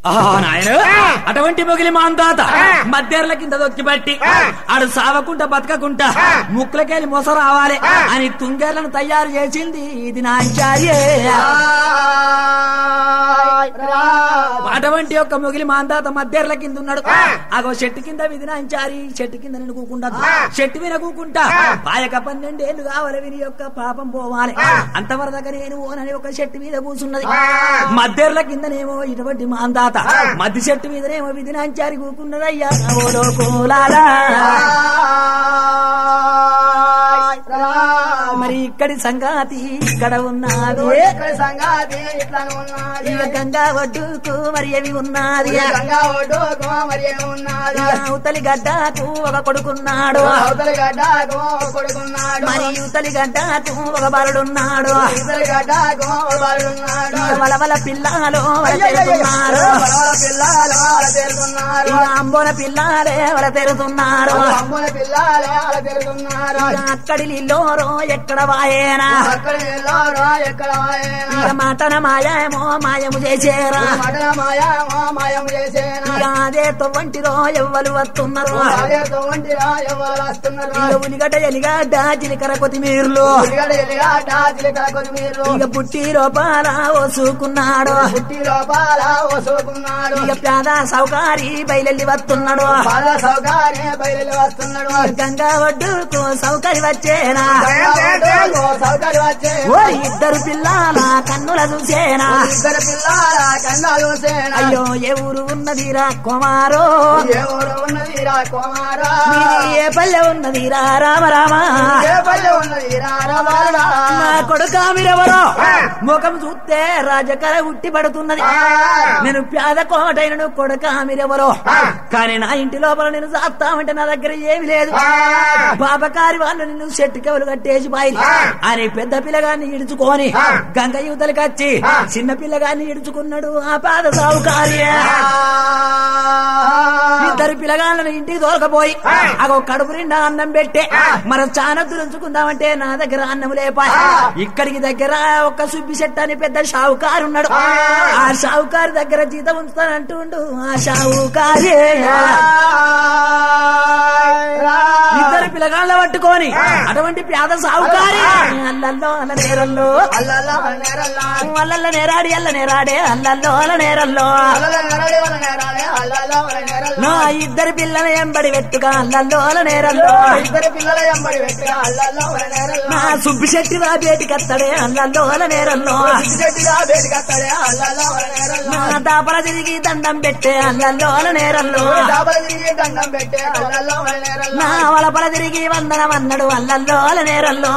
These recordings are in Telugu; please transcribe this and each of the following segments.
నాయన అటువంటి మొగిలి మాంతాత మధ్యర్ల కింద దొక్కి బట్టి ఆడు సావకుంటా బతకకుంటా ముక్కులకెళ్ళి మొస రావాలి అని తుంగేర్లను తయారు చేసింది ఇది నాంచార్యే. అటువంటి యొక్క మొగిలి మాంతాత మధ్యర్ల కింద ఉన్నాడు. అగో చెట్టు కింద విధి నాంచారి చెట్టు కింద నేను కూకుంటా చెట్టు మీద కూకుంటా పాయక 12 ఏళ్ళు కావాలి విని యొక్క పాపం పోవాలి అంతవరదాకా నేను ఓనని ఒక చెట్టు మీద కూర్చున్నది. మధ్యర్ల కిందనేమో ఇటువంటి మాంతాత మధ్య చెట్టు మీదనేమో విధి నాంచారి కూకున్నదయ్యా. మరి ఇక్కడి సంగాతి ఇక్కడ ఉన్నది గంగా ఒడ్డుకు మరి ఏమి ఉన్నది అవతలి గడ్డకు ఒక కొడుకున్నాడు మరి యువతలి గడ్డకు ఒక బాలుడున్నాడు వలవల పిల్లలు అంబోన పిల్లాలే వాళ్ళ తెరుతున్నారు అక్కడి నీళ్ళోరో ఎక్కడ వాయేనా మటన మాయమో మాయము చేసేరా అదే తొవ్వంటిరో ఎవ్వరు వస్తున్నారు ఉలిగడ్డ ఎలిగడ్డ జీలకర్ర కొత్తిమీరలు ఇక పుట్టి లోపాల ఓసుకున్నాడు ఇక పేద సౌకారి బయలెల్లి వస్తున్నాడు గంగా ఒడ్డుకు సౌకర్యం వచ్చేనా ఇద్దరు పిల్లల కన్నుల చూసేనా అయ్యో ఏ ఊరు ఉన్నదిరా కుమారో ఏ పల్లె ఉన్నదిరా రామ రామ నా కొడుకా మీరెవరో ముఖం చూస్తే రాజకర ఉట్టి పడుతున్నది నేను పేద కోటైనను కొడుకా మీరెవరో కానీ నా ఇంటి లోపల నేను సాస్తామంటే నా దగ్గర ఏమి లేదు బాబకారి వాళ్ళు నిన్ను చెట్టు కవులు కట్టేసి బాయి అని పెద్ద పిల్లగాన్ని ఇడుచుకొని గంగ యువతలకి వచ్చి చిన్న పిల్లగాన్ని ఇడుచుకున్నాడు ఆ పేద సావుకార్య ఇద్దరు పిల్లగాళ్ళను ఇంటికి తోలకపోయి అగో కడుపు నిండా అన్నం పెట్టే మనం చాలా దురుచుకుందామంటే నా దగ్గర అన్నం లేపా ఇక్కడికి దగ్గర ఒక సుబ్బి చెట్టు అని పెద్ద షావుకారు ఉన్నాడు ఆ షావుకారు దగ్గర జీతం ఉంచుతానంటుండు ఆ షావుకారే ఇద్దరు పిల్లగాళ్ళ పట్టుకొని అటువంటి పేద సావుకారి అల్లల్లో అల్ల నేరల్లో అల్లల్ల నేరాడి అల్ల నేరాడే అల్లల్లో అల్ల నేరల్లో నా ఇద్దరు పిల్లల ఎంబడి పెట్టుగా అల్లల్లో అల్ల నేరల్లో నా సుబ్బి శెట్టి రా బేటికి వస్తాడే అల్లల్లో అల్ల నేరల్లో నా దాపల తిరిగి దండం పెట్టే అల్లల్లో అల్ల నేరల్లో నా వలపల తిరిగి వందనం అన్నాడు అల్లల్లో అల్ల నేరల్లో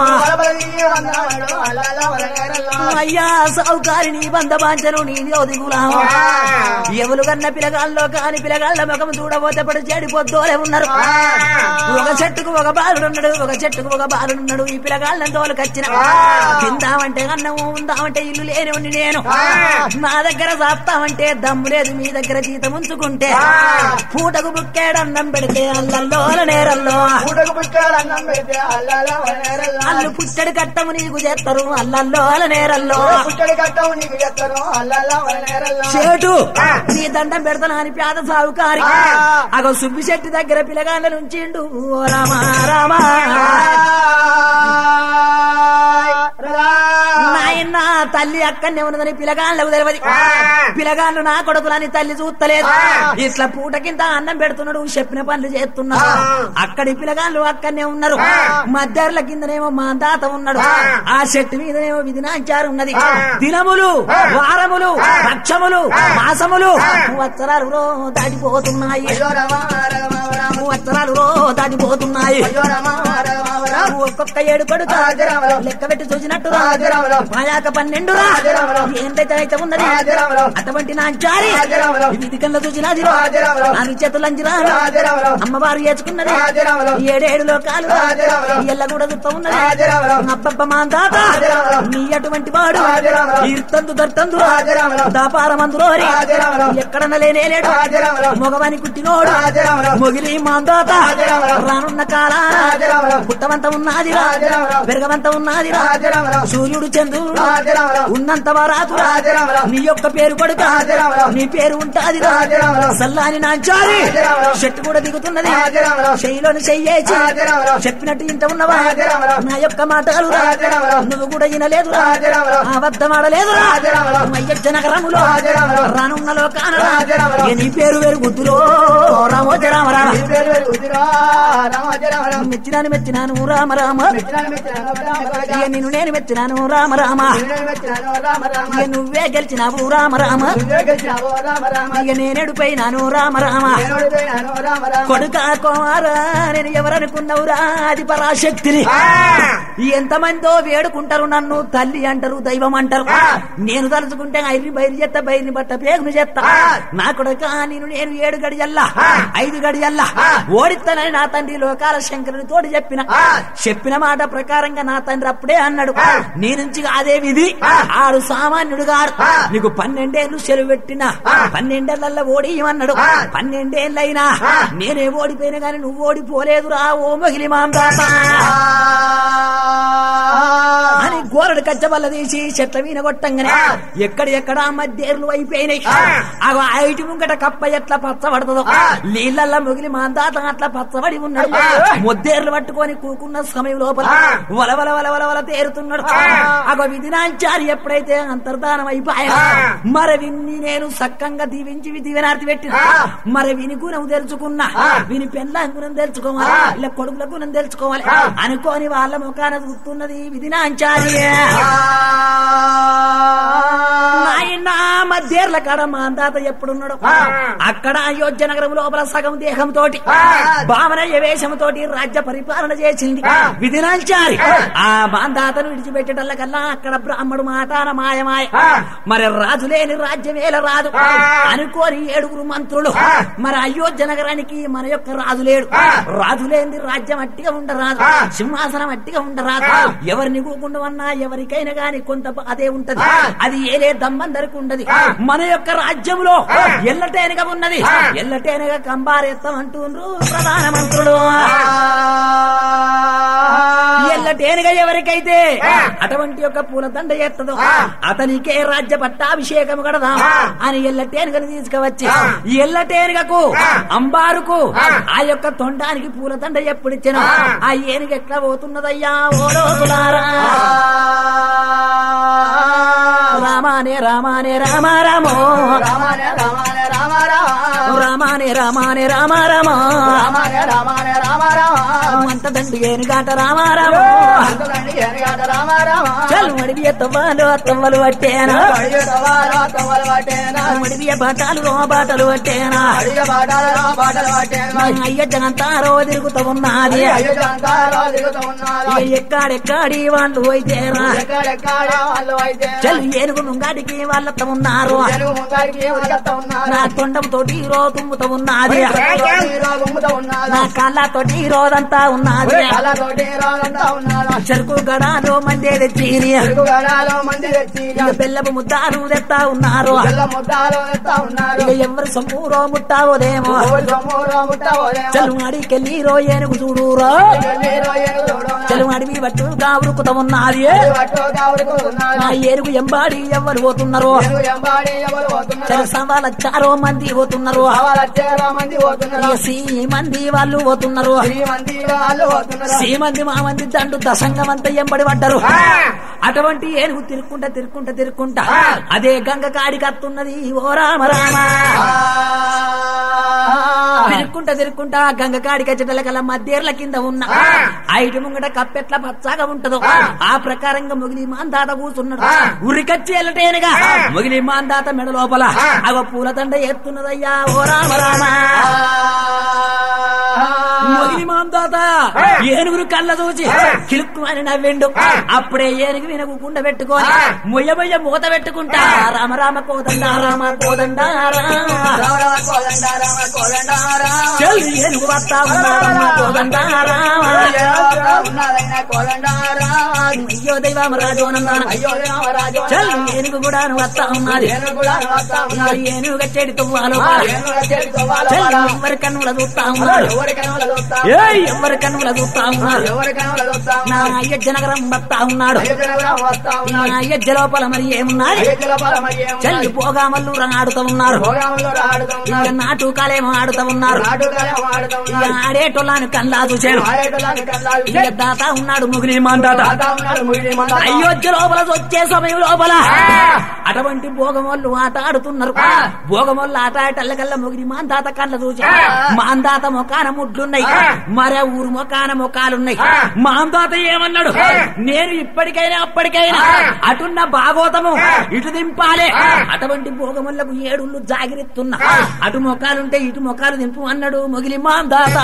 అయ్యా సౌకారిని బంధబాంచను నీ దిగులామా ఎవరు కన్న పిల్లగాల్లో కాని పిల్లగాళ్ళ ముఖం చూడబోతే పడు చెడిపోద్దోలే ఉన్నారు ఒక చెట్టుకు ఒక బాలుడున్నాడు ఒక చెట్టుకు ఒక బాలుడున్నాడు ఈ పిల్లగాళ్ళని తోలుకొచ్చిన తిందామంటే అన్నము ఉందామంటే ఇల్లు లేని ఉండి నేను నా దగ్గర సాస్తామంటే దమ్ము లేదు మీ దగ్గర జీతం ఉంచుకుంటే పూటకు బుక్కేడు అన్నం పెడితే అల్లల్లో నేరల్లో అల్లు పుట్టడి కట్టము నీకు చేస్తారు అల్లల్లో నేరల్లో చేటు నీ దండం పెడతాను అని పేద సావుకారి అగో సుబ్బి శెట్టి దగ్గర పిల్లగాళ్ళ నుంచిండు రామా రామా నాయన తల్లి అక్కడనే ఉన్నదని పిల్లగాళ్ళకు తెలియదు పిల్లగాళ్ళు నా కొడుకులని తల్లి చూస్తలేదు ఇట్లా పూట కింద అన్నం పెడుతున్నాడు చెప్పిన పనులు చేస్తున్నాడు అక్కడి పిల్లగాళ్ళు అక్కడనే ఉన్నారు మధ్యర్ల కిందనేమో మా తాత ఉన్నాడు ఆ చెట్టు మీదనేమో విధి నాంచారు ఉన్నది దినములు వారములు పక్షములు మాసములు సంవత్సరాలు దాటిపోతున్నాయి సంవత్సరాలు దాటిపోతున్నాయి ఒక్కొక్క 7 కొడుకు లెక్క పెట్టి చూసినట్టు మాయాక 12 ఏంటైతే అయితే ఉన్నది అటువంటి నాంచారి విధి కన్నా చూసినది నాలుగు చేతులంజిరా అమ్మవారు ఏచుకున్నది 7 లోకాలు ఎల్ల కూడా చూస్తా ఉన్నది అబ్బబ్బ మా తాత నీ అటువంటి వాడు ఈర్తందు దర్తందు దాప పారమందులోరి ఎక్కడన్నా లేనేలేడు మగవాని కుట్టినోడు మొగిలి మాందాత రానున్న కాలాన పుట్టవంత ఉన్నది పెరగవంత ఉన్నది సూర్యుడు చంద్రుడు ఉన్నంత వారాతు నీ యొక్క పేరు కొడుక నీ పేరు ఉంటాది సల్లాని నాంచారి చెట్టు కూడా దిగుతున్నది చెయ్యిలోని చెయ్యేసి చెప్పినట్టు ఇంట ఉన్నవా నా యొక్క మాటలు నువ్వు కూడా వినలేదు అబద్ధమాడలేదు అయ్యచ్చ నగరములో రానున్న లోకాన నీ పేరు వేరు గుద్దులో రామోజ రామ రామ మెచ్చినాను రామ రామ నిన్ను నేను మెచ్చినాను రామ రామ నువ్వే గెలిచినావు రామ రామ నేనేడుపోయినాను రామ రామ కొడుక కుమారా నేను ఎవరనుకున్నావురా అది పరాశక్తిని ఎంతమందో వేడుకుంటారు నన్ను తల్లి అంటారు దైవం అంటారు నేను తలుచుకుంటే ఐరిని బయలు చేస్తా బయలుని బట్ట పేగును చేస్తా నా కొడుక నేను 7 గడియల్లా 5 గడియల్లా ఓడిస్తానని నా తండ్రి లోకాల శంకరుని తోటి చెప్పిన మాట ప్రకారంగా నా తండ్రి అప్పుడే అన్నాడు నీ నుంచి అదే విధి ఆడు సామాన్యుడు గారు నీకు 12 ఏళ్ళు సెలవు పెట్టినా 12 ఏళ్లలో ఓడియమన్నాడు 12 ఏళ్ళైనా నేనే ఓడిపోయినా గాని నువ్వు ఓడిపోలేదురా ఓ మొగిలి మాందాత అని గోరడు కచ్చబల్ల తీసి చెట్ల మీద కొట్టంగానే ఎక్కడ మధ్యేర్లు అయిపోయినాయి ఐటి ముంగట కప్ప ఎట్లా పచ్చబడుతుందో నీళ్ళల్లో మొగిలి మాందాత అట్లా పచ్చబడి ఉన్నాడు మొద్దేర్లు పట్టుకొని కూకున్న సమయం లోపల వలవల వలవల తేరుతున్నాడు అగో విధినాచారి ఎప్పుడైతే అంతర్ధానం అయిపోయా మరి విన్ని నేను సక్కంగా దీవించి దీవెనార్తి పెట్టిన మరి విని గుణం తెలుసుకున్నా విని పెళ్ళ గుణం తెలుసుకోవాలి ఇలా కొడుకుల గుణం తెలుసుకోవాలి అనుకోని వాళ్ళ ముఖాన చూస్తున్నది విధినాచారి నాయనా మధ్యేర్ల కాడ మాందాత ఎప్పుడున్నాడు అక్కడ అయోధ్య నగరం లోపల సగం దేహంతో భావనయ్య వేషంతో రాజ్య పరిపాలన చేసింది విధినాచారి ఆ మాందాతను విడిచిపెట్టేటల్లకల్లా అక్కడ బ్రాహ్మడు మాటాన మాయమాయ మరి రాజు లేని రాజ్యమేల రాదు అనుకోని 7 మంత్రులు మరి అయోధ్య నగరానికి మన యొక్క రాజు లేడు రాజు లేని రాజ్యం అట్టిగా ఉండరాదు సింహాసనం అట్టిగా ఉండరాదు ఎవరిని కూకుండా ఎవరికైనా గాని కొంత అదే ఉంటది అది ఏలే దమ్మందరికి ఉండదు మన యొక్క రాజ్యంలో ఎల్లటేనగా ఉన్నది ఎల్లటేనగా కంబారెత్తం అంటుండ్రు ప్రధానమంత్రులు ఎల్లటేనగా ఎవరికైతే అటువంటి యొక్క పూలదండ ఎత్తదో అతనికే రాజ్య పట్టాభిషేకం కడదా అని ఎల్లటేనుగను తీసుకువచ్చి ఎల్లటేనుగకు అంబారుకు ఆ యొక్క తొండానికి పూలదండ ఎప్పుడు ఇచ్చిన ఆ ఏనుగ ఎట్లా పోతున్నదయ్యా ఓ రోజులారా రామానే రామానే రామ రామో రామానే రామానే రామ రామ రామానే రామానే రామ రామ రామానే రామానే రామ రామ అంత దండి ఏనుగాట రామ రామ అంత దండి ఏనుగాట రామ రామ చల్ మడివియ తవ్వాలు అత్తవ్వలు పట్టేనా మడివియ తవ్వాలు అత్తవ్వలు పట్టేనా మడివియ బాటలు బాటలు పట్టేనా మడివియ బాటలు పట్టేనా అయ్య జగంతారో తిరుగుతూ ఉన్నది అయ్య జగంతారో తిరుగుతూ ఉన్నది ఎక్కడెక్కడి వాళ్ళు అయితేనా ఎక్కడెక్కడి వాళ్ళు అయితే చల్ ఏనుగు ముంగాడికి వాళ్ళతో ఉన్నారు నా తొండంతో తుమ్ముతో ఉన్నది నా కాళ్ళతోటి రోజంతా ఉన్నది చెరుకు గడాలో మంది తెచ్చి బెల్లపు ముద్దాలు తెస్తా ఉన్నారు ఎవరు సొమ్మురో ముట్టావోదేమో చలు అడికెళ్ళి రో ఏనుగు చూడురో చలు అడివి పట్టుగా ఉరుకుతా ఉన్నది నా ఏనుగు ఎంబాడి ఎవరు పోతున్నారు సవాలచ్చారో మంది పోతున్నారు మంది వాళ్ళు పోతున్నారు మంది మా మంది దండు దశంగం అంతా ఎంబడి పడ్డారు అటువంటి ఏనుగు తిరుక్కుంటా అదే గంగ కాడికి అత్తున్నది ఓ రామ రామ తిరుక్కుంటా గంగ కాడికి వచ్చేటల మధ్యేర్ల కింద ఉన్న ఐటి ముంగట కప్పెట్ల పచ్చాగా ఉంటదో ఆ ప్రకారంగా మొగిలి మాందాత కూర్చున్నాడు ఉరికచ్చి వెళ్ళటేనుగా మొగిలి మాందాత మెడ లోపల అవ పూలదండ ఎత్తున్నదయ్యా ఓ రామ రామ మొగిలి మాందాత మాందాత ఏనుగురు కళ్ళ చూచి కిలుక్కు అని నవ్విండు. అప్పుడే ఏనుగు వినకు కుండ పెట్టుకొని మొయ్య మూత పెట్టుకుంటా రామ రామ కోదండ రామ కోదండ ఏనుగు వస్తా ఉన్నా కోదండ అయ్యో దైవం రాజోనందాన చల్ ఏనుగు కూడా వస్తా ఉన్నది. ఏనుగు గచ్చేడి తువ్వాలో ఎవరి కన్నుల చూస్తా ఉన్నారు, ఎవరి కన్నుల చూస్తా ఉన్నారు. నా అయ్యజ్జ నగరం వస్తా ఉన్నాడు. నా అయ్యజ్జ లోపల మరి ఏమున్నారు, చల్లి పోగా మల్లూర ఆడుతూ ఉన్నారు. నాటకాలేమో ఆడుతూ ఉన్నారు. ఆడేటోళ్ళని కల్లా చూశాను. దాత ఉన్నాడు ముగిలి మాందాత. అయోధ్య లోపల వచ్చే సమయం లోపల అటువంటి భోగమోళ్ళు ఆట ఆడుతున్నారు. భోగమోళ్ళు ఆట ఆటల్లకల్లా ముగిలి మాందాత కళ్ళ చూసా. మాందాత మొకాన ముడ్లున్నాయి, మరే ఊరు మొకాన మొకాలున్నాయి. మాందాత ఏమన్నాడు, నేను ఇప్పటికైనా అప్పటికైనా అటున్న భాగవతము ఇటు దింపాలే. అటువంటి భోగములకు ఏడుళ్ళు జాగిరిస్తున్నా, అటు మొకాలుంటే ఇటు మొకాలు దింపు అన్నాడు మొగిలి మాందాత.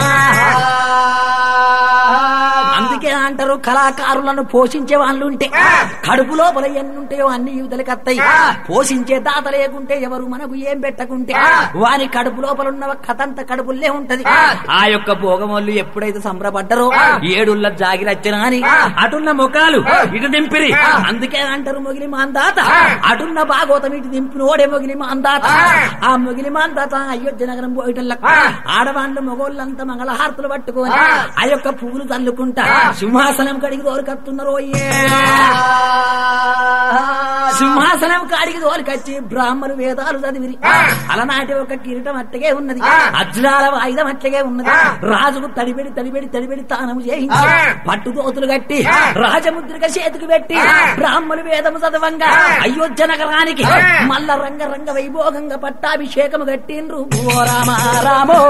అందుకే అంటారు కళాకారులను పోషించే వాళ్ళు ఉంటే కడుపు లోపల ఎన్నుంటాయో అన్ని యువతలకి వస్తాయి. పోషించే దాత లేకుంటే ఎవరు మనకు ఏం పెట్టకుంటే వారి కడుపు లోపల ఉన్న కథంత కడుపుల్లే ఉంటది. ఆ యొక్క భోగమోళ్ళు ఎప్పుడైతే సంబరపడ్డారో ఏడుళ్ళ జాగిరచ్చనా అని అటున్న ముఖాలు ఇటు దింపిరి. అందుకే అంటారు మొగిలి మాందాత. అటున్న భాగవతం ఇటు దింపినోడే మొగిలి మాందాత. ఆ మొగిలి మాందాత అయోధ్య నగరం పోయిటల్ల ఆడవాళ్ళు మొగోళ్ళంతా మంగళహారతులు పట్టుకొని ఆ యొక్క పువ్వులు తల్లుకుంటా సింహాసనం కడిగి దోరికత్తున్నారు. సింహాసనం కాడికి దోలికొచ్చి బ్రాహ్మణు వేదాలు చదివిరి. అలనాటి ఒక కిరీటం అట్టగే ఉన్నది, అజ్రాల వాయిదం అట్టగే ఉన్నది. రాజుకు తడిబెడి తడిబెడి తడిబెడి తానము చేయించి పట్టు దోతులు కట్టి రాజముద్రిక చేతికి పెట్టి బ్రాహ్మణు వేదము చదవంగా అయోధ్య నగరానికి మల్ల రంగ రంగ వైభోగంగా పట్టాభిషేకము కట్టిండ్రు. ఓ రామ రామో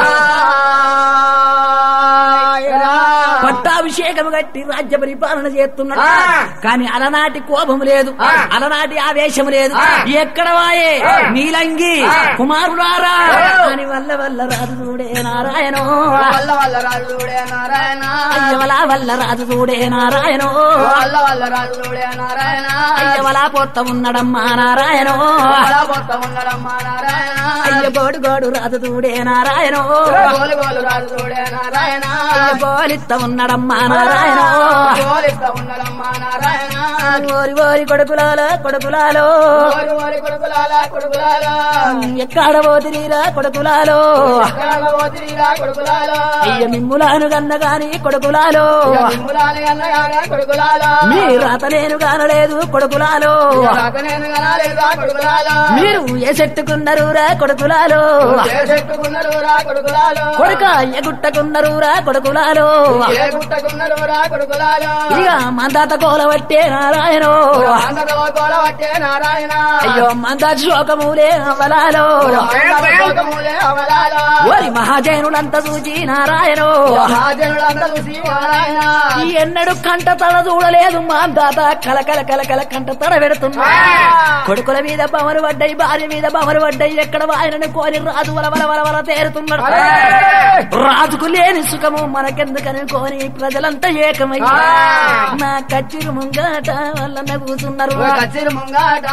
పట్టాభిషేకము కట్టి రాజ్య పరిపాలన చేస్తున్నాడు. కానీ అలనాటి కోపము లేదు, అలనాటి ఆవేశము లేదు. ఎక్కడ వాయే నీలంగి కుమారులారా అని వల్ల వల్ల రాజు చూడే నారాయణ, వల్ల వల్ల రాజు చూడే నారాయణ, అయ్యవలా వల్ల రాజు చూడే నారాయణ, వల్ల వల్ల రాజు చూడే నారాయణ, అయ్యవలా పొత్త ఉన్నడమ్మా నారాయణ, పొత్త ఉన్నడమ్మా నారాయణ, అయ్య గోడు గోడు రాజు చూడే నారాయణ, గోలు గోలు రాజు చూడే నారాయణ, గోలిత్త ఉన్నడమ్మా నారాయణ, గోలిత్త ఉన్నడమ్మా నారాయణ, ఓరి ఓరి కొడుకులాలో కొడుకులాలో ఓరి కొడుకులాల కొడుకులాలో ఎక్కడ పోతిరీరా కొడుకులాలో, ఎక్కడ పోతిరీరా కొడుకులాలో, అయ్య మిమ్ములాను కన్న గాని కొడుకులాలో, మిమ్ములాను కన్న గాని కొడుకులాలో, మీ రాత నేను కానలేదు కొడుకులాలో, రాత నేను కానలేదా కొడుకులాలో, మీరు ఏ చెట్టుకున్నరురా కొడుకులాలో, ఏ చెట్టుకున్నరురా కొడుకులాలో, కొడుక ఏ గుట్టకున్నరురా కొడుకులాలో, ఏ గుట్టకున్నరురా కొడుకులాలో, ఇక మందాత కోలవట్టే నారాయణ, మందాత కోలవట్టే నారాయణ, అయ్యో మందాత శోకములే అవలాలో, శోకములే అవలాలో, ఓరి మహాజనులంతా చూసి నారాయణ, మహాజనులంతా చూసి నారాయణ, ఎన్నడు కంట తల చూడలేదు మందాత కలకల కలకల కంట తల పెడుతున్నా. కొడుకుల మీద బమరు పడ్డాయి, భార్య మీద బమరు పడ్డాయి. ఎక్కడ వాయనని కోరి రాజు వల వల వల వల తేరుతున్నాడు. రాజుకు లేని సుఖము మనకెందుకని కోని ప్రజలంతా ఏకమయ్యా నా కచ్చిరు ముంగాట వల్ల కూర్చున్నారు, కచ్చిరు ముంగాట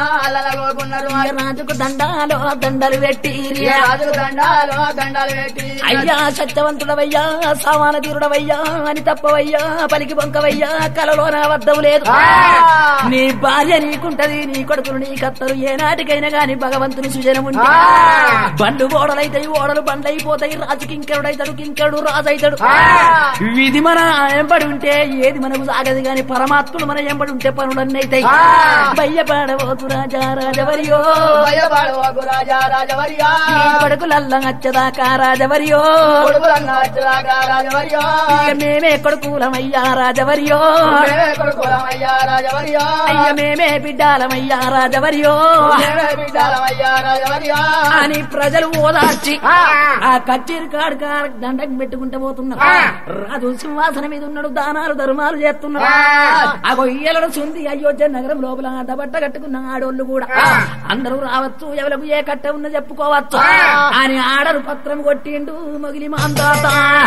రాజుకు దండాలో దండలు పెట్టి, రాజుకు దండాలో దండాలు పెట్టి, అయ్యా సత్యవంతుడవయ్యా సామాన తీరుడవయ్యా అని తప్పవయ్యా పలికి బొంకవయ్యా కలలో నా వద్దం లేదు. నీ భార్య నీకుంటది, నీ కొడుకులు నీ కత్తరు. ఏనాటికైనా గాని భగవంతుని సుజనం ఉంటే బండు ఓడలైతాయి, ఓడలు బండ్లైపోతాయి. రాజు కింకరుడైతాడు, కింకరుడు రాజు అవుతాడు. విధి మన ఎంబడి ఉంటే ఏది మనకు సాగదు గాని పరమాత్ముడు మన ఎంబడి ఉంటే పనులన్నీ అవుతాయి. భయపడవోకు రాజా రాజవరియో, భయపడవోకు రాజా రాజవరియో, కొడుకులల్ల నచ్చదాకా రాజవరియో, కొడుకులన్న నచ్చదాకా రాజవరియో, మేమే కొడుకులమయ్యా రాజవరియో, కొడుకులమయ్యా రాజవరియో, అయ్య మేమే బిడ్డాలమయ్యా రాజవరియో, బిడ్డాలమయ్యా రాజవరియో అని ప్రజలు ఓదార్చి ఆ కచ్చేరి కాడు దండకు పెట్టుకుంటూ పోతున్నారు. రాజు సింహాసనం మీద ఉన్నాడు, దానాలు ధర్మాలు చేస్తున్నాడు. అగో ఈయలను సుంది అయోధ్య నగరం లోపల అడ్డబట్ట కట్టుకున్న ఆడోళ్ళు కూడా అందరూ రావచ్చు, ఎవరికి ఏ కట్ట ఉన్న చెప్పుకోవచ్చు అని ఆడరు పత్రం కొట్టిండు మొగిలి మాందాత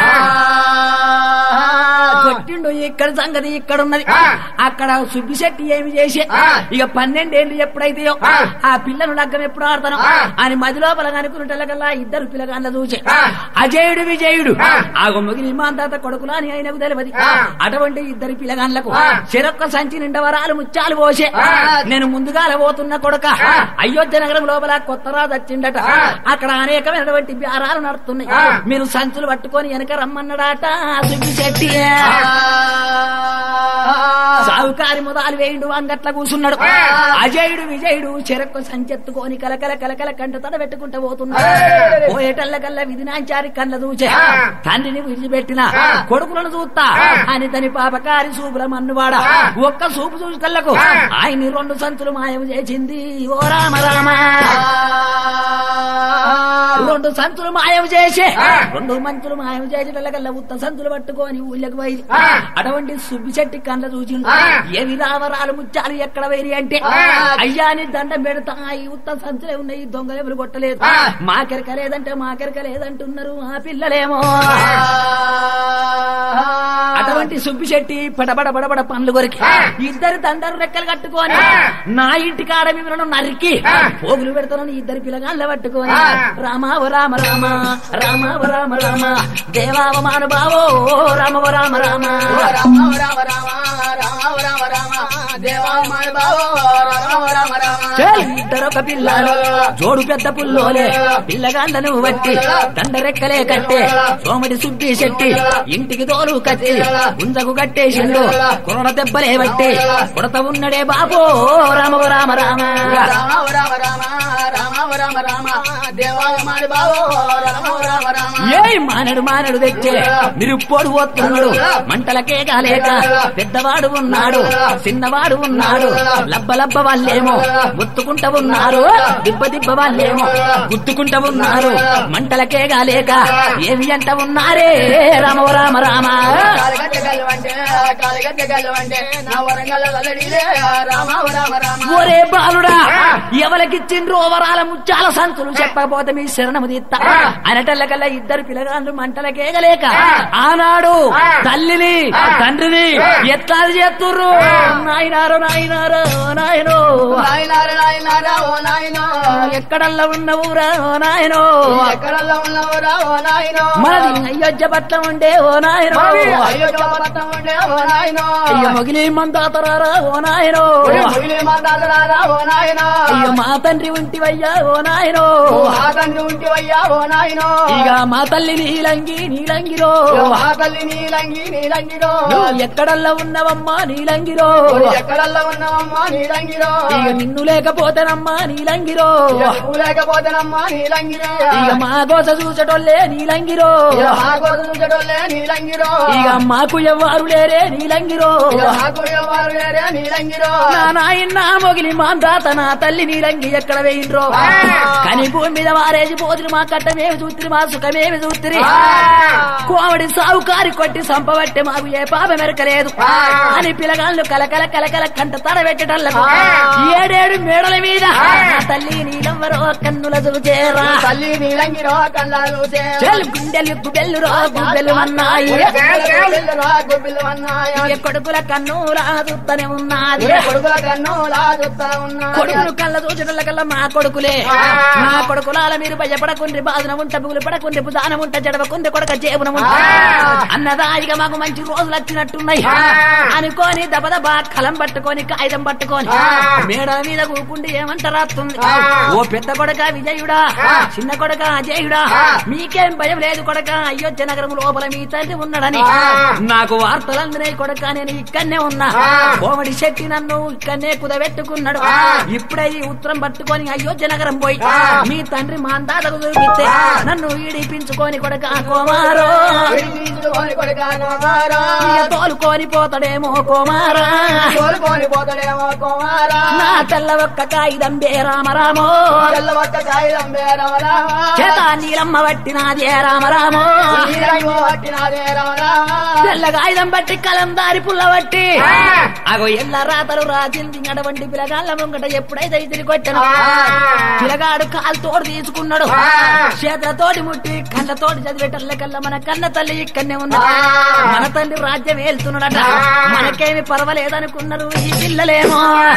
కొట్టిండు. ఇక్కడ సంగతి ఇక్కడ ఉన్నది. అక్కడ సుబ్బిశెట్టి ఏమి చేసే ఇక 12 ఏళ్ళు ఎప్పుడైతేయో ఆ పిల్లను లగ్గం ఎప్పుడు ఆడతాను అని మది లోపల అనుకున్నట్లకల్లా ఇద్దరు పిల్లగాళ్ళ చూసే అజయుడు విజయుడు ఆగో మొగిలి మాందాత కొడుకులా అని ఆయనకు తెలియదు. అటువంటి ఇద్దరు పిల్లగాళ్ళకు చెరొక్క సంచి నిండా వరాలు ముత్యాలు పోసే నేను ముందుగా పోతున్న కొడుక అయోధ్య నగరం లోపల కొత్త రాజు వచ్చిండట. అక్కడ అనేకమైనటువంటి బ్యారాలు నడుస్తున్నాయి, మీరు సంచులు పట్టుకొని వెనక రమ్మన్నాడట సుబ్బిశెట్టి. సావుకారి మొదలు వేయిండు అంగట్ల కూర్చున్నాడు. అజయుడు విజయుడు చెరొక్క సంచెత్తుకొని కలకల కలకల కంట తడ పెట్టుకుంటూ పోతున్నాడు. పోయేటల్లకల్లా విధినాచారి కళ్ళ చూచే తండ్రిని విడిచిపెట్టిన కొడుకులను చూస్తా అని తని పాపకారి సూపుల మన్నువాడ ఒక్క సూపు చూసి కళ్ళకు ఆయన్ని 2 సంచులు మాయం చేసింది. ఓ రామ రామ 2 సంచులు మాయం చేసే 2 మంచులు మాయం చేసేటల్లకల్లా ఉత్త సంచులు పట్టుకొని ఊళ్ళకి పోయి అటువంటి సుబ్బిశెట్టి కళ్ళ చూసిండు. ఏవి రావరాలు ముచ్చాలు ఎక్కడ వేరి అంటే అయ్యాని దండం పెడతా ఈ ఉత్త సంచులే ఉన్నాయి, దొంగలు ఎవరు కొట్టలేదు, మాకెరక లేదంటే మాకెరక లేదంటున్నారు ఆ పిల్లలేమో. అటువంటి సుబ్బిశెట్టి పడబడ పడబడ పనులు కొరికి ఇద్దరు దండరు రెక్కలు కట్టుకొని నా ఇంటి కాడ మిమ్మల్ని నరికి పోగులు పెడతానని ఇద్దరు పిల్లగాళ్ళ పట్టుకొని రామావ రామ రామ రామావ రామ రామ దేవావమాను బావో రామవ రామ రామ రామ రామ రామ రామావ రామ రామ దేవావమాను బావో రామవ రామ రామ. ఇద్దరొక పిల్లలు జోడు పెద్ద పుల్లోలే పిల్లగాళ్ళను బట్టి దండరెక్కలే కట్టే సోమటి సుబ్బిశెట్టి ఇంటికి తోలు కట్టి గుంజకు కట్టేసిండు. కొరడ దెబ్బలే బట్టి కొడత ఉన్నడే బాబో రామవ రామ రామ రామవ రామ రామ రామవ రామ రామ దేవావమాను బావో రామవ రామ రామ. ఏ మానడు తెచ్చే నిరుప్పోడు పోతున్నాడు, మంటలకే కాలేక పెద్దవాడు ఉన్నాడు చిన్నవాడు ఉన్నాడు, లబ్బ లబ్బ వాళ్ళేమో గుర్తుకుంటా ఉన్నారు, దిబ్బ వాళ్ళేమో గుర్తుకుంటా ఉన్నారు, మంటలకే కాలేక ఏమి అంట ఉన్నారే రామవ రామ రామ. ఒరే బాలుడా ఎవరికిచ్చిండ్రు వరాల ముచ్చాల సంచులు చెప్పకపోతే మీ శరణము తీస్తా అనటల్లకల్లా ఇద్దరు పిల్లగాళ్ళు మంటలకే గలేక ఆనాడు తల్లిని తండ్రిని ఎట్లా చేస్తుర్రు నాయనారో నాయనారో నాయనో ఎక్కడల్లా ఉన్నవురా ఓ నాయనో ఎక్కడల్లా ఉన్నవురా ఓ నాయనో మనది అయోధ్య పట్నం ఉండే ఓ నాయనో అయోధ్య పట్నం ఉండే ఓ నాయనో అయ్యో మొగిలి మందాతరారా ఓ నాయనో మొగిలి మందాతరారా ఓ నాయనో అయ్యో మా తండ్రి ఉంటివయ్యా ఓ నాయనో మా తండ్రి ఉంటివయ్యా ఓ నాయనో ఇక మా తల్లి నీలంగి నీలంగిరో మా తల్లి నీలంగి నీలంగిరో ఎక్కడల్లా ఉన్నవమ్మా నీలంగిరో ఎక్కడల్లా ఉన్నవమ్మా నీలంగిరో ఇక నిన్ను లేకపోతేనమ్మా నీలంగిరో లేకపోతేనమ్మా నీలంగిరో ఇక మా గోస చూసటోళ్ళే నీలంగిరో మా గోస చూసటోళ్ళే నీలంగిరో ఇక మాకు ఎవ్వరు లేరే నీలంగిరో మాకు ఎవ్వరు లేరే నీలంగిరో నా నాయన్న మొగిలి మాందాత నా తల్లి నీలంగి ఎక్కడ వేయిండ్రో కని భూమి మీద వారేసి పోతురు మా కట్టమేమి చూతురు మా సుఖమేమి చూతురి కోమడి సావుకారి కొట్టి సంపబట్టే మాకు ఏ పాప మెరకలేదు అని పిల్లగాళ్ళు కలకల కలకల కంట తర పెట్టటల్లకు 7 మేడల మీద తల్లి నీలవ్వరో కన్నుల చూచేరా తల్లి నీలంగిరో కళ్ళ చూచే గుండెలు గుబెల్లురో గుబెల్లు అన్నాయి కొడుకుల కన్నులా చూస్తూనే ఉన్నది కొడుకుల కన్నులా చూస్తా ఉన్నది కొడుకులు కళ్ళ చూచటల్లకల్లా మా కొడుకులే మా కొడుకులాల మీరు భయపడకుండ్రి బాధన ఉంట పుగులు పడకుండ్రి దానం ఉంట జడవకుండ్రి కొడక జేబున ఉంట అన్నదాయిగా మాకు మంచి రోజులు వచ్చినట్టున్నాయి అనుకోని దబదబా కలం పట్టుకొని కాగితం పట్టుకొని మేడల మీద కూకుండి ఏమంటారాస్తుంది ఓ పెద్ద కొడక విజయుడా చిన్న కొడక అజయుడా మీకేం భయం లేదు కొడక అయోధ్య నగరం లోపల మీ తండ్రి ఉన్నాడని నాకు వార్తలందినాయి కొడక నేను ఇక్కడనే ఉన్నా కోమడి శెట్టి నన్ను ఇక్కడనే కుదబెట్టుకున్నాడు ఇప్పుడే ఈ ఉత్తరం పట్టుకొని అయోధ్య నగరం పోయి మీ తండ్రి మాందాతకు దొరికితే నన్ను ఈడిపించు విడిపించుకొని కొడక కోమారో తోలుకొని పోతాడేమో కోమారా నా తెల్ల ఒక్క కాగిదంబే రామరామో చేత నీలమ్మ పట్టినాదే రామరామో తెల్ల కాగితం బట్టి కలందారి పుల్ల బట్టి అగో ఎల్ల రాతలు రాసింది అటువంటి పిల్లగాళ్ళ ముంగట ఎప్పుడైతే ఇదిరి కొట్టాను పిల్లగాడు కాలు తోడు తీసుకున్నాడు చేతులతోటి ముట్టి కళ్ళతోటి చదివేటల్లకల్లా మన కన్న తల్లి ఇక్కడనే ఉన్నా మన తల్లి రాజ్యం వెళ్తున్నాడట మనకేమి పర్వాలేదనుకున్నారు ఈ పిల్లలేమో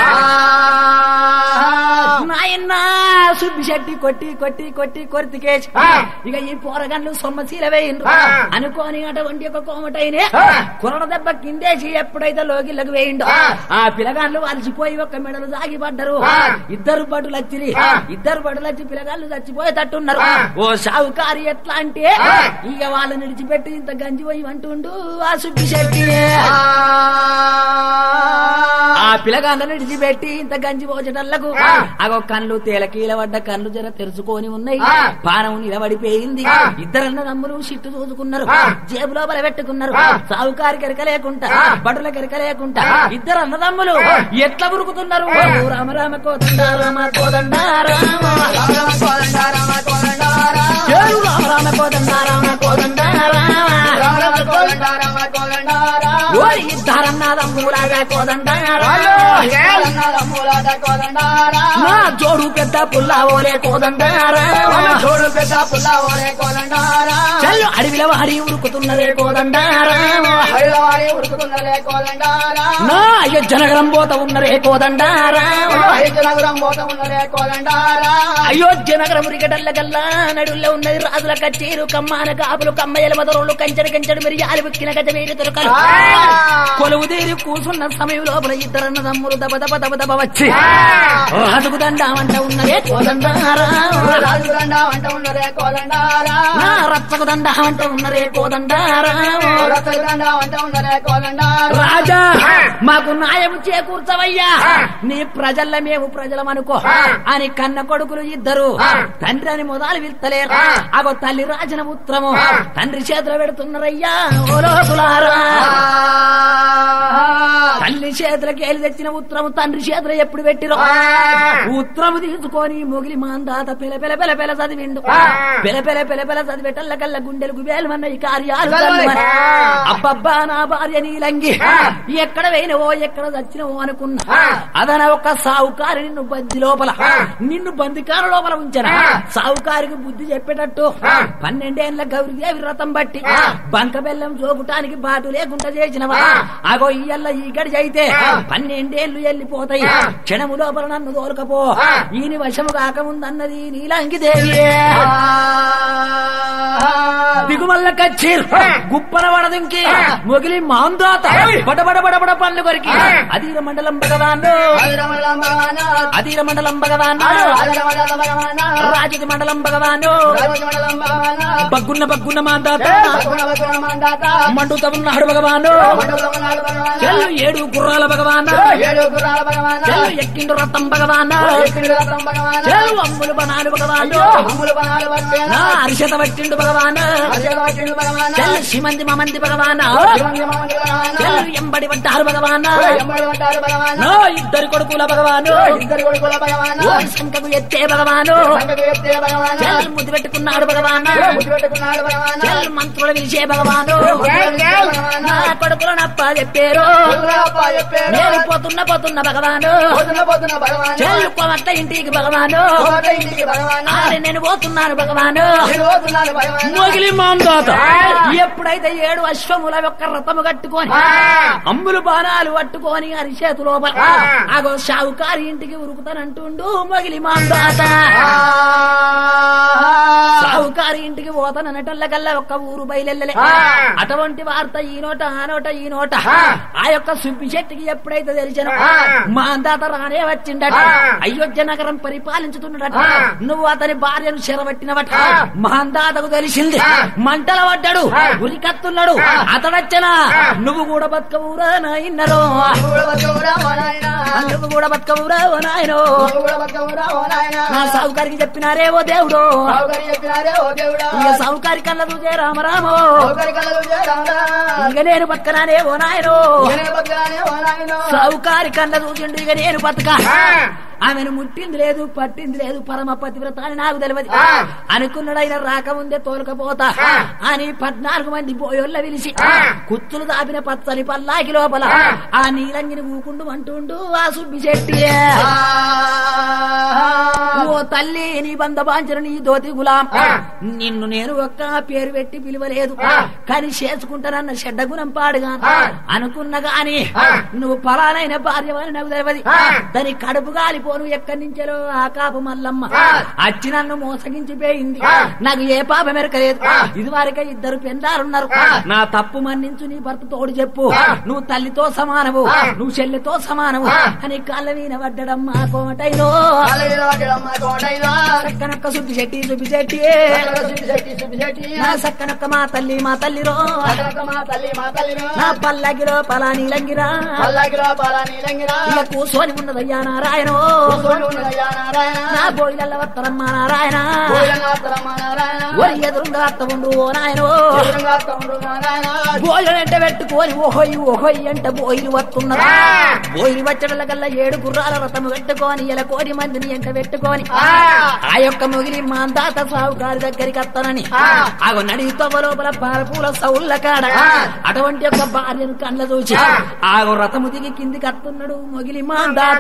నాయన్న సుబ్బిశెట్టి కొట్టి కొట్టి కొట్టి కొరితికేసి ఇక ఈ పోరగండ్లు సొమ్మశీల వేయిండ్రు అనుకోని అటువంటి ఒక కోమటైనే కొరడ దెబ్బ కిందేసి ఎప్పుడైతే లోకిళ్ళకు వేయిండో ఆ పిల్లగాళ్ళు అలసిపోయి ఒక మెడలు సాగిపడ్డారు ఇద్దరు బడులు వచ్చి పిల్లగాళ్ళు చచ్చిపోయేటట్టున్నారు ఓ సావుకారి ఎట్లా అంటే ఇక వాళ్ళని విడిచిపెట్టి ఇంత గంజి పోయి అంటుండు ఆ సుబ్బిశెట్టి ఆ పిల్లగాళ్ళని విడిచిపెట్టి ఇంత గంజి పోచేటళ్లకు అగో కళ్ళు తేలకీల పడ్డ కళ్ళు జర తెరుచుకొని ఉన్నాయి పానం నిలబడిపోయింది ఇద్దరన్న నమ్ములు సిట్టు చూసుకున్నారు జేబు లోపల పెట్టుకున్నారు సావుకారి కెరక లేకుండా బడుల కెరక లేకుండా ఇద్దరు అన్నదమ్ములు ఎట్లా ఉరుకుతున్నారు రామ రామ కోదండ రామ కోదండ రామ రామ కోదండ రామ కోదండ ఓరి ఇద్దరన్నదమ్ములాగా కోదండ నా జోడు పెద్ద పుల్లా ఓలే కోదండ చల్లు అడవిల వాడి ఉరుకుతున్నదే కోదండ నా అయోధ్య నగరం పోత ఉన్నరే కోదండ అయోధ్య నగరం ఉరిగడల్లగల్లా నడుల్లో ఉన్నది రాజుల కచ్చేరు కమ్మాన కాపులు కమ్మయ్యల మదరులు కంచెడు కంచెడు మిరియాలు బుక్కిన గజ వేడి దొరకలు కొలువు తీరి కూసున్న సమయం లోపల ఇద్దరన్న తమ్ములు దబ దబ దబ దబ వచ్చి రాజుకు దండామంట ఉన్నదే కోదండారా రచ్చకు దండామంట ఉన్నరే కోదండారా రాజా మాకు న్యాయము చేకూర్చవయ్యా నీ ప్రజల్ల మేము ప్రజలమనుకో అని కన్న కొడుకులు ఇద్దరు తండ్రి అని మొదలు వెళ్తలేరు అగో తల్లి రాజన ఉత్తరము తండ్రి చేతులు పెడుతున్నారయ్యా ఓ లోకులారా తల్లి చేతులకి వెళ్ళి తెచ్చిన ఉత్తరము తండ్రి చేతులు ఎప్పుడు పెట్టిరో ఉత్తరము తీసుకొని మొగిలి మాందాత పెల పెల పెల పెల చదివిండు పెల పెల పెల పెల చదివేటల్లకల్లా గుండెలు గుబేలమన్న ఈ కార్యాలు అబ్బబ్బా నా భార్య నీలంగి ఎక్కడ పోయినవో ఎక్కడ చచ్చినవో అనుకున్నా అదన ఒక సావుకారి నిన్ను బంది లోపల నిన్ను బందికారు లోపల ఉంచనా సావుకారికి బుద్ధి చెప్పేటట్టు 12 ఏళ్ల గౌరీదేవి వ్రతం బట్టి బంక బెల్లం జోగుటానికి బాటు లేకుండా చేసినవా అగో ఇయ్యల్ల ఈ గడిచి అయితే 12 ఏళ్లు వెళ్ళిపోతాయి క్షణము లోపల నన్ను తోలుకపో ఈయన వశము కాకముందన్నది నీలంగి దేవి దిగుమల్ల కచ్చీర్ గుప్పన వడదింకి మొగిలి మాందాత బడబడ బడబడ పళ్ళు కొరికి అధీర మండలం భగవాను అధీర మండలం భగవాను రాజతి మండలం భగవాను బగ్గున్న బగ్గున్న మాందాత మండుత ఉన్నాడు భగవాను చెల్లు 7 గుర్రాల భగవాను చెల్లు ఎక్కిండు రథం భగవాను చెల్లు అమ్ములు బనాలు భగవాను నా అరిషత పట్టిండు భగవాను చెల్లు శిమంది మమంది భగవాను చెల్లు ఎంబడి పడ్డారు భగవాను నా ఇద్దరు కొడుకుల భగవాను శంఖకు ఎత్తే భగవాను చెల్లు ముద్దు పెట్టుకున్నాడు భగవాను చెల్లు మంత్రులు పిలిచే భగవాను నా కొడుకులనప్ప చెప్పారు నేను పోతున్న భగవాను చెల్లు కొమట్ల ఇంటికి భగవాను నేను పోతున్నాను భగవాను మొగిలి మాందాత ఎప్పుడైతే 7 అశ్వముల యొక్క రథము కట్టుకొని అమ్ములు బాణాలు పట్టుకొని అరిచేతు లోపల ఆగో షావుకారి ఇంటికి ఉరుకుతానంటుండు మొగిలి మాందాత షావుకారి ఇంటికి పోతానటల్లకల్లా ఒక్క ఊరు బయలెల్లలే అటువంటి వార్త ఈ నోట ఈ నోట ఆ యొక్క సుబ్బిశెట్టికి ఎప్పుడైతే తెలిసిన మాందాత రానే వచ్చిండట అయోధ్య నగరం పరిపాలించుతున్నాడట నువ్వు అతని భార్యను చెరబట్టినవట మాందాతకు తెలిసింది మంటల పడ్డాడు ఉరికత్తున్నాడు అతడచ్చనా నువ్వు కూడా బతుకవురా నాయనరో నువ్వు కూడా బతుకవురా ఓ నాయనో నా సావుకారికి చెప్పినారే ఓ దేవుడు ఇక సౌకారి కళ్ళ చూసే రామరామో ఇక నేను బతకనానే ఓ నాయనో సౌకారి కళ్ళ చూసిండు ఇక నేను బతక ఆమెను ముట్టింది లేదు పట్టింది లేదు పరమ పతివ్రత అని నాకు తెలియదు అనుకున్నాడైనా రాకముందే తోలకపోతా అని 14 మంది బోయోళ్ళ పిలిచి కుత్తులు దాపిన పచ్చని పల్లాకి లోపల ఆ నీలంగిని ఊకుండు అంటుండు ఆ సుబ్బి చెట్టి ఓ తల్లి నీ బంధబాంచను నీ దోతి గులాం నిన్ను నేను ఒక్క పేరు పెట్టి పిలువలేదు కానీ చేసుకుంటానన్న చెడ్డ గుణం పాడుగా అనుకున్న గాని నువ్వు పలానైన భార్యవని నాకు తెలియదు దాని కడుపు గాలిపోను ఎక్కడి నుంచెలో ఆ కాపు మల్లమ్మ అచ్చి నన్ను మోసగించిపోయింది నాకు ఏ పాప మెరకలేదు ఇది వరకే 2 పెండారున్నారు నా తప్పు మన్నించు నీ భర్త తోడు చెప్పు నువ్వు తల్లితో సమానము నువ్వు చెల్లితో సమానము అని కళ్ళ వీన పడ్డడమ్మా కోటైలో సక్కనొక్క సుబ్బి చెట్టి సుబ్బి చెట్టి నా సక్కనొక్క మా తల్లిరో నా పల్లకిలో పలాని లంగిరా ఇలా కూసోని ఉన్నదయ్యా నారాయణో నా బోయిల వత్తరమ్మా నారాయణ ఎదురుగా అత్త ఉండు ఓ నాయనో బోయిలు ఎంట పెట్టుకొని ఓహోయి అంట బోయిలు వస్తున్నారు బోయిలు వచ్చడల కల్లా 7 గుర్రాల రథము పెట్టుకొని ఇలా 1 కోటి మందిని ఎంట పెట్టుకొని ఆ యొక్క మొగిలి మాందాత సావుకారి దగ్గరికి వస్తానని ఆగో నడితో లోపల పారపూల సౌళ్ళ కాడ అటువంటి యొక్క భార్యను కళ్ళ చూసి ఆగో రథము దిగి కిందికి వస్తున్నాడు మొగిలి మాందాత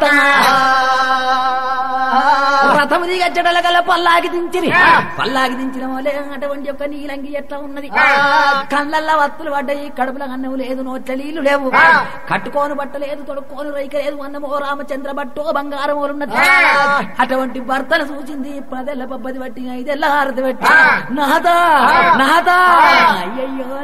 రథము దిగచ్చడల కల్లా పల్లాకి దించిన వాళ్ళే అటువంటి యొక్క నీలంగి ఎట్లా ఉన్నది కళ్ళల్లో వత్తులు పడ్డాయి కడుపులో అన్నం లేదు నోట్ల నీళ్లు లేవు కట్టుకోను బట్ట లేదు తొడుక్కోను రైక లేదు అన్నమో రామచంద్ర బట్టో బంగారం ఉన్నది అటువంటి భర్తను చూసింది 10 ఏళ్ల పబ్బది బట్టి 5 ఏళ్ల హారతి బట్టి నాదా అయ్యయ్యో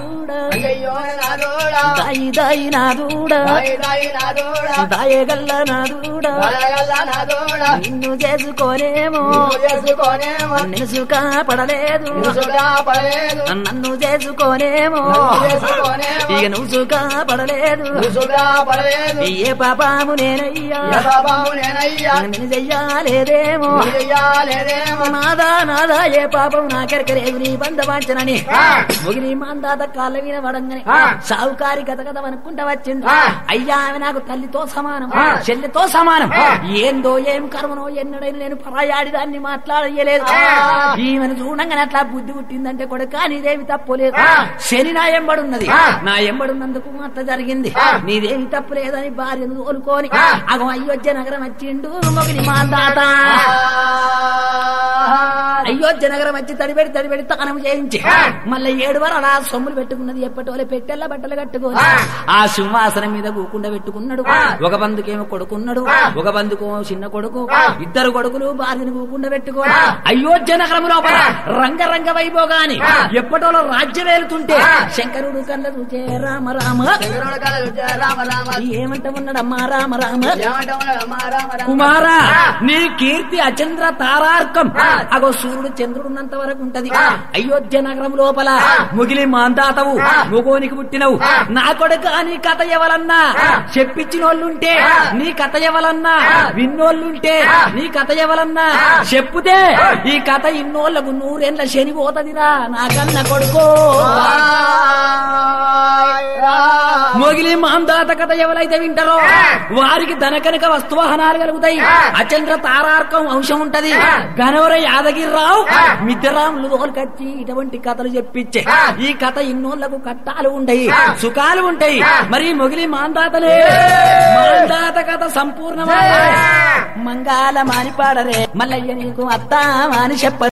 దాయి నాదూడా దాయగల్ల నాదూడా నిన్ను చేసుకోనేమో నిన్ను సుఖా పడలేదు నన్ను చేసుకోనేమో ఇక నువ్వు సుఖా పడలేదు ఏ పాపము నేనయ్యా నేను చెయ్యాలేదేమో నాదా ఏ పాపం నాకెరకలేదు నీ బంధవాంచనని ముగిలి మాందాత కాళ్ళ మీద పడంగానే సావుకారి కథ అనుకుంటా వచ్చింది అయ్యా ఆమె నాకు తల్లితో సమానం చెల్లితో సమానం ఏందో ఏం కర్మనో ఎన్నడైనా నేను పరాయాడి దాన్ని మాట్లాడలేదు ఈమెను చూడంగానే అట్లా బుద్ధి పుట్టిందంటే కొడుకా నీదేమి తప్పులేదు శని నా ఎంబడున్నది నా ఎంబడున్నందుకు అట్లా జరిగింది నీదేమి తప్పు లేదని భార్యను తోలుకొని అగం అయోధ్య నగరం వచ్చిండు మొగిలి మాందాత అయోధ్య నగరం వచ్చి తడిబెడి తానం చేయించి మళ్ళీ 7 వారాలు అలా సొమ్ములు పెట్టుకున్నది ఎప్పటి వాళ్ళ పెట్టెల్ల బట్టలు కట్టుకొని ఆ సింహాసనం మీద కూకుండా పెట్టుకున్నాడు ఒక బంధుకేమో కొడుకున్నాడు ఒక బంధుకో చిన్న కొడుకు 2 కొడుకులు భార్యను కూకుండా పెట్టుకోని అయోధ్య నగరం లోపల రంగరంగ వైభోగాని ఎప్పటోలో రాజ్యం వేలుతుంటే శంకరుడు కళ్ళ చూచే రామ ఏమంట ఉన్నాడమ్మా రామ కుమారా నీ కీర్తి అచంద్ర తారార్కం అగో సూర్యుడు చంద్రుడున్నంత వరకు ఉంటది అయోధ్య నగరం లోపల ముగిలి మాందాతవు మొగోనికి పుట్టినవు నా కొడుకు నీ కథ ఎవలన్నా చెప్పించినోళ్ళుంటే నీ కథ ఎవలన్నా విన్నోళ్ళుంటే నీ కథ ఎవలన్నా చెప్పుతే ఈ కథ ఇన్నోళ్లకు 100 ఏళ్ల శని పోతదిరా నాకన్న కొడుకో మొగిలి మాందాత కథ ఎవరైతే వింటారో వారికి ధనకనక వస్తువాహనాలు కలుగుతాయి అచంద్ర తారార్కం అంశం ఉంటది గనవర యాదగిరిరావు మిత్రరాములు తోలుకొచ్చి ఇటువంటి కథలు చెప్పించే ఈ కథ ఇన్నోళ్లకు కట్టాలు ఉంటాయి సుఖాలు ఉంటాయి మరి మొగిలి మాందాతలే మాందాత కథ సంపూర్ణమైన మంగాళ మాని పాడరే మల్లయ్య నీకు అత్తా అని చెప్ప